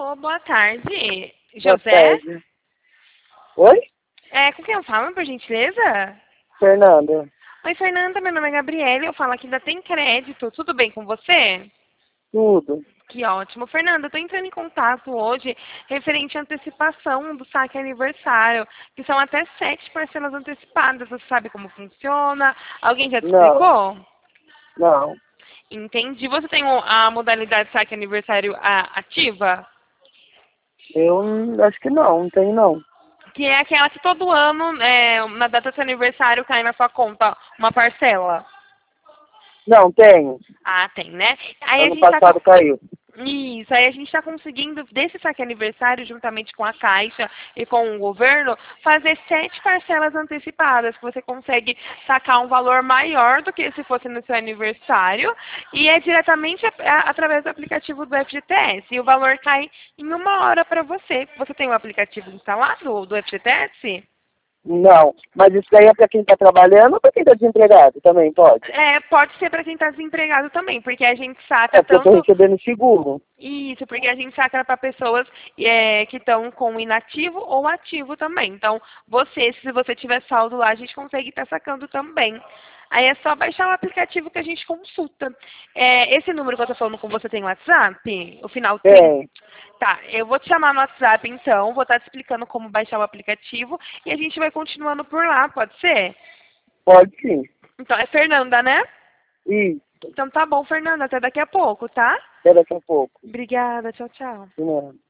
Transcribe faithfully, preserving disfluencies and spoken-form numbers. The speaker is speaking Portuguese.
Alô, boa tarde. Boa José? tarde. Oi? É, com quem eu falo, por gentileza? Fernanda. Oi, Fernanda, meu nome é Gabriela, eu falo aqui da Tem Crédito. Tudo bem com você? Tudo. Que ótimo. Fernanda, eu tô entrando em contato hoje referente à antecipação do saque aniversário, que são até sete parcelas antecipadas. Você sabe como funciona? Alguém já te Não. explicou? Não. Entendi. Você tem o- a modalidade saque aniversário a- ativa? Eu hum, acho que não, não tem não. Que é aquela que todo ano, é, na data do seu aniversário, cai na sua conta uma parcela. Não, tenho. Ah, tem, né? Aí a Ano gente tá com... passado caiu. Isso, aí a gente está conseguindo, desse saque aniversário, juntamente com a Caixa e com o governo, fazer sete parcelas antecipadas, que você consegue sacar um valor maior do que se fosse no seu aniversário, e é diretamente a- a- através do aplicativo do F G T S, e o valor cai em uma hora para você. Você tem o aplicativo instalado do F G T S? Não. Mas isso daí é pra quem tá trabalhando ou pra quem tá desempregado? Também pode? É, pode ser para quem está desempregado também, porque a gente saca É porque eu tô tanto. recebendo seguro. Isso, porque a gente saca para pessoas é, que estão com inativo ou ativo também. Então, você, se você tiver saldo lá, a gente consegue estar sacando também. Aí é só baixar o aplicativo que a gente consulta. É, esse número que eu estou falando com você tem WhatsApp? O final trinta? Tem. Tá, eu vou te chamar no WhatsApp então, vou estar te explicando como baixar o aplicativo e a gente vai continuando por lá, pode ser? Pode sim. Então, é Fernanda, né? Isso. Então tá bom, Fernanda, até daqui a pouco, tá? Até daqui a pouco. Obrigada, tchau, tchau. De nada.